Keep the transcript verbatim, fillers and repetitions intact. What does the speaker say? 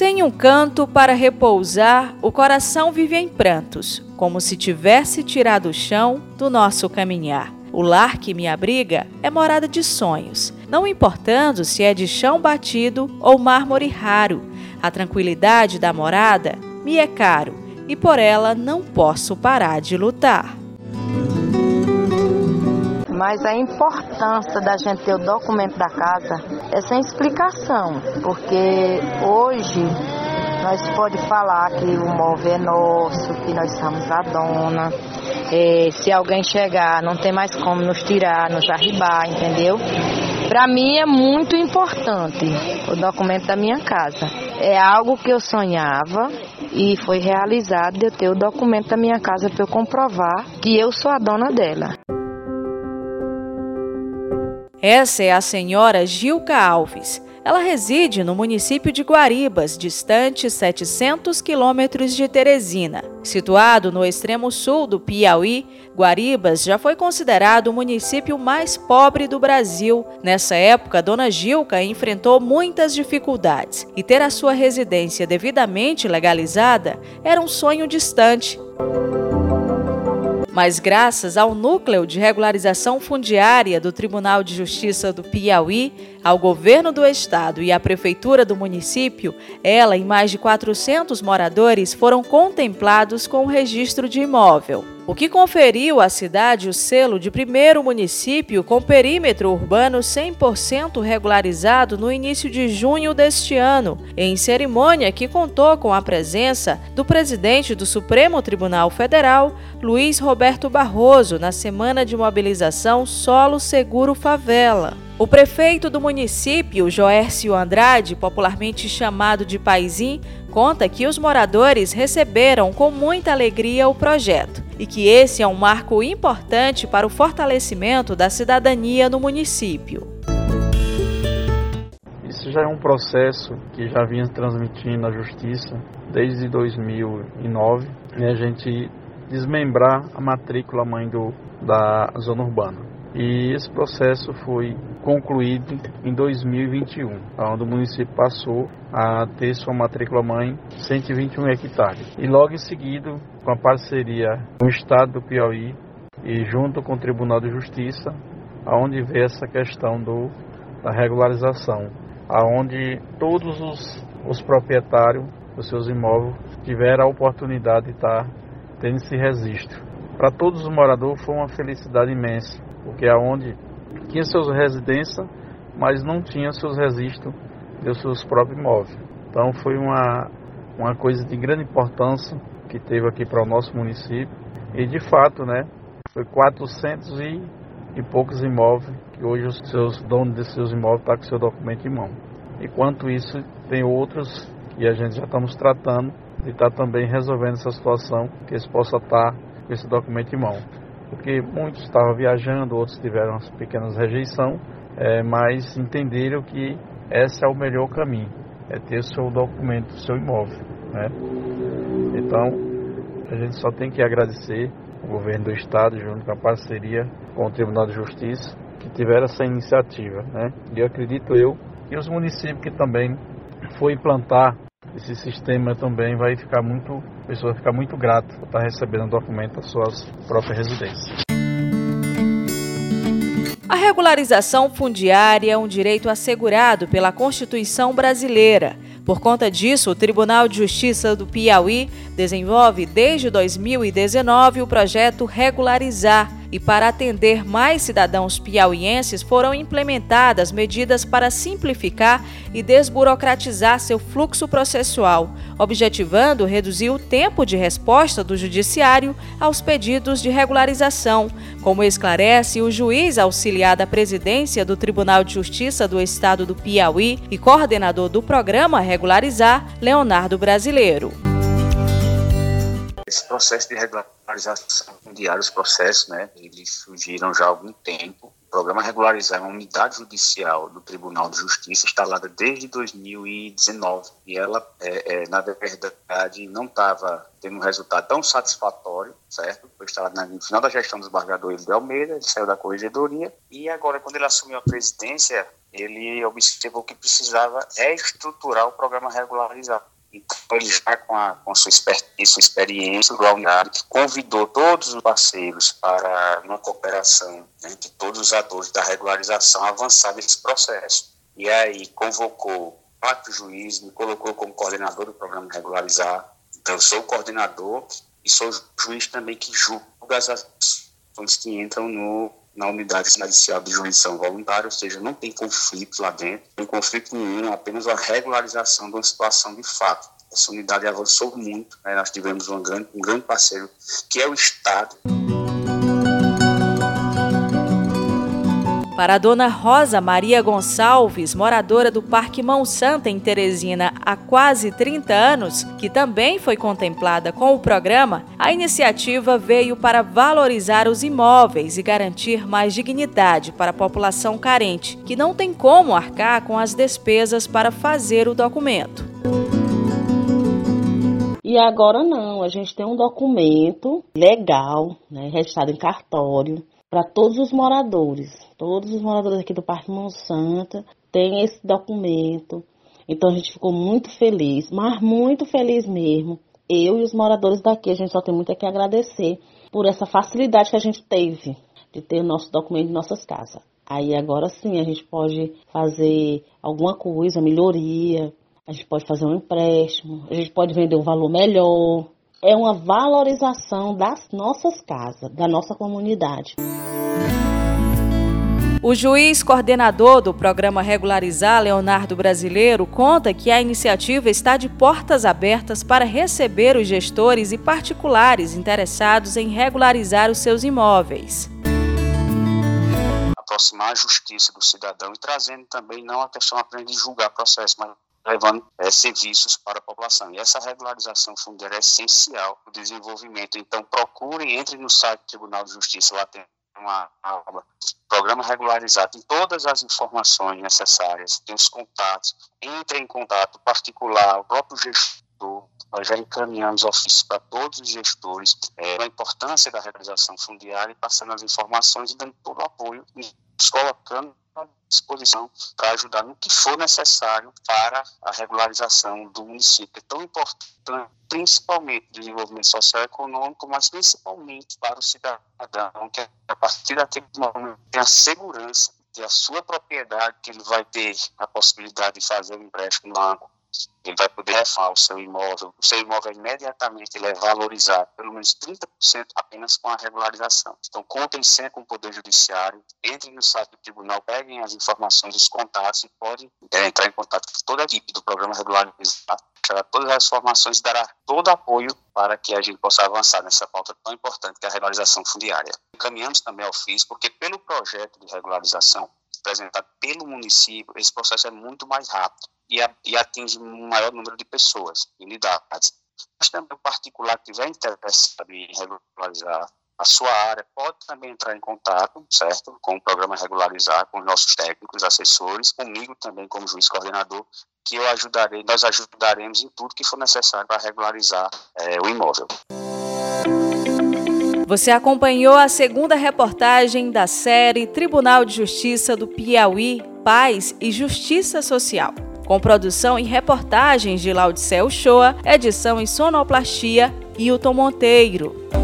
Sem um canto para repousar, o coração vive em prantos, como se tivesse tirado o chão do nosso caminhar. O lar que me abriga é morada de sonhos, não importando se é de chão batido ou mármore raro. A tranquilidade da morada me é caro e por ela não posso parar de lutar. Mas a importância da gente ter o documento da casa é sem explicação, porque hoje nós podemos falar que o móvel é nosso, que nós somos a dona. É, se alguém chegar, não tem mais como nos tirar, nos arribar, entendeu? Para mim é muito importante o documento da minha casa. É algo que eu sonhava e foi realizado de eu ter o documento da minha casa para eu comprovar que eu sou a dona dela. Essa é a senhora Gilca Alves. Ela reside no município de Guaribas, distante setecentos quilômetros de Teresina. Situado no extremo sul do Piauí, Guaribas já foi considerado o município mais pobre do Brasil. Nessa época, Dona Gilca enfrentou muitas dificuldades e ter a sua residência devidamente legalizada era um sonho distante. Mas graças ao Núcleo de Regularização Fundiária do Tribunal de Justiça do Piauí, ao governo do estado e à prefeitura do município, ela e mais de quatrocentos moradores foram contemplados com o registro de imóvel, o que conferiu à cidade o selo de primeiro município com perímetro urbano cem por cento regularizado no início de junho deste ano, em cerimônia que contou com a presença do presidente do Supremo Tribunal Federal, Luiz Roberto Barroso, na semana de mobilização Solo Seguro Favela. O prefeito do município, Joércio Andrade, popularmente chamado de Paizinho, conta que os moradores receberam com muita alegria o projeto e que esse é um marco importante para o fortalecimento da cidadania no município. Isso já é um processo que já vinha transmitindo na Justiça desde dois mil e nove, né, a gente desmembrar a matrícula mãe do, da zona urbana. E esse processo foi concluído em dois mil e vinte e um, onde o município passou a ter sua matrícula mãe cento e vinte e um hectares. E logo em seguida, com a parceria com o Estado do Piauí e junto com o Tribunal de Justiça, aonde vê essa questão do, da regularização, aonde todos os, os proprietários dos seus imóveis tiveram a oportunidade de estar tendo esse registro. Para todos os moradores foi uma felicidade imensa, porque é onde tinha suas residências, mas não tinha seus registros dos seus próprios imóveis. Então foi uma, uma coisa de grande importância que teve aqui para o nosso município. E de fato, né, foi quatrocentos e, e poucos imóveis que hoje os seus donos desses seus imóveis estão com seu documento em mão. Enquanto isso, tem outros que a gente já estamos tratando de estar também resolvendo essa situação, que eles possam estar com esse documento em mão. Porque muitos estavam viajando, outros tiveram umas pequenas rejeição, é, mas entenderam que esse é o melhor caminho, é ter o seu documento, o seu imóvel, né? Então, a gente só tem que agradecer o governo do estado, junto com a parceria com o Tribunal de Justiça, que tiveram essa iniciativa, né? E eu acredito eu que os municípios que também for implantar esse sistema também vai ficar muito, a pessoa vai ficar muito grata por estar recebendo um documento das suas próprias residências. A regularização fundiária é um direito assegurado pela Constituição brasileira. Por conta disso, o Tribunal de Justiça do Piauí desenvolve desde dois mil e dezenove o projeto Regularizar. E para atender mais cidadãos piauienses, foram implementadas medidas para simplificar e desburocratizar seu fluxo processual, objetivando reduzir o tempo de resposta do judiciário aos pedidos de regularização, como esclarece o juiz auxiliar da presidência do Tribunal de Justiça do Estado do Piauí e coordenador do programa Regularizar, Leonardo Brasileiro. Esse processo de regularização fundiária, os processos, né, eles surgiram já há algum tempo. O programa Regularizar é uma unidade judicial do Tribunal de Justiça instalada desde dois mil e dezenove. E ela, é, é, na verdade, não estava tendo um resultado tão satisfatório, certo? Foi instalada no final da gestão do desembargador Ildo de Almeida, ele saiu da corregedoria. E agora, quando ele assumiu a presidência, ele observou que precisava é estruturar o programa Regularizar. Então, ele já com a, com a sua expertise, sua experiência da unidade, convidou todos os parceiros para uma cooperação entre todos os atores da regularização avançar nesse processo. E aí convocou quatro juízes, me colocou como coordenador do programa Regularizar. Então, eu sou o coordenador e sou o juiz também que julga as ações que entram no, na unidade judicial de jurisdição voluntária, ou seja, não tem conflito lá dentro, não tem conflito nenhum, apenas a regularização de uma situação de fato. Essa unidade avançou muito, né? Nós tivemos um grande, um grande parceiro, que é o Estado. Para a dona Rosa Maria Gonçalves, moradora do Parque Mão Santa, em Teresina, há quase trinta anos, que também foi contemplada com o programa, a iniciativa veio para valorizar os imóveis e garantir mais dignidade para a população carente, que não tem como arcar com as despesas para fazer o documento. E agora não, a gente tem um documento legal, né, registrado em cartório, para todos os moradores. Todos os moradores aqui do Parque Mão Santa têm esse documento. Então a gente ficou muito feliz, mas muito feliz mesmo. Eu e os moradores daqui, a gente só tem muito a que agradecer por essa facilidade que a gente teve de ter o nosso documento em nossas casas. Aí agora sim a gente pode fazer alguma coisa, melhoria, a gente pode fazer um empréstimo, a gente pode vender um valor melhor. É uma valorização das nossas casas, da nossa comunidade. O juiz coordenador do programa Regularizar, Leonardo Brasileiro, conta que a iniciativa está de portas abertas para receber os gestores e particulares interessados em regularizar os seus imóveis. Aproximar a justiça do cidadão e trazendo também não a questão apenas de julgar processo, mas levando é, serviços para a população. E essa regularização fundiária é essencial para o desenvolvimento. Então, procurem, entrem no site do Tribunal de Justiça, lá tem uma aba, programa regularizado, tem todas as informações necessárias, tem os contatos, entrem em contato particular, o próprio gestor. Nós já encaminhamos ofícios para todos os gestores, é, a importância da regularização fundiária, e passando as informações e dando todo o apoio, e nos colocando à disposição para ajudar no que for necessário para a regularização do município. É tão importante, principalmente do desenvolvimento social e econômico, mas principalmente para o cidadão, que a partir daquele momento tem a segurança de a sua propriedade, que ele vai ter a possibilidade de fazer um empréstimo no banco, ele vai poder refar o seu imóvel, o seu imóvel imediatamente ele é valorizado pelo menos trinta por cento apenas com a regularização. Então, contem sempre com o Poder Judiciário, entrem no site do tribunal, peguem as informações, os contatos e podem é, entrar em contato com toda a equipe do programa Regularizar, terá todas as informações e dará todo apoio para que a gente possa avançar nessa pauta tão importante que é a regularização fundiária. Encaminhamos também ao F I S, porque pelo projeto de regularização apresentado pelo município, esse processo é muito mais rápido e, a, e atinge um maior número de pessoas, unidades. Mas também o particular que tiver interessado em regularizar a sua área pode também entrar em contato, certo, com o programa Regularizar, com os nossos técnicos, assessores, comigo também como juiz coordenador, que eu ajudarei, nós ajudaremos em tudo que for necessário para regularizar é, o imóvel. Você acompanhou a segunda reportagem da série Tribunal de Justiça do Piauí, Paz e Justiça Social, com produção e reportagens de Laudicel Shoa, edição e sonoplastia Hilton Monteiro.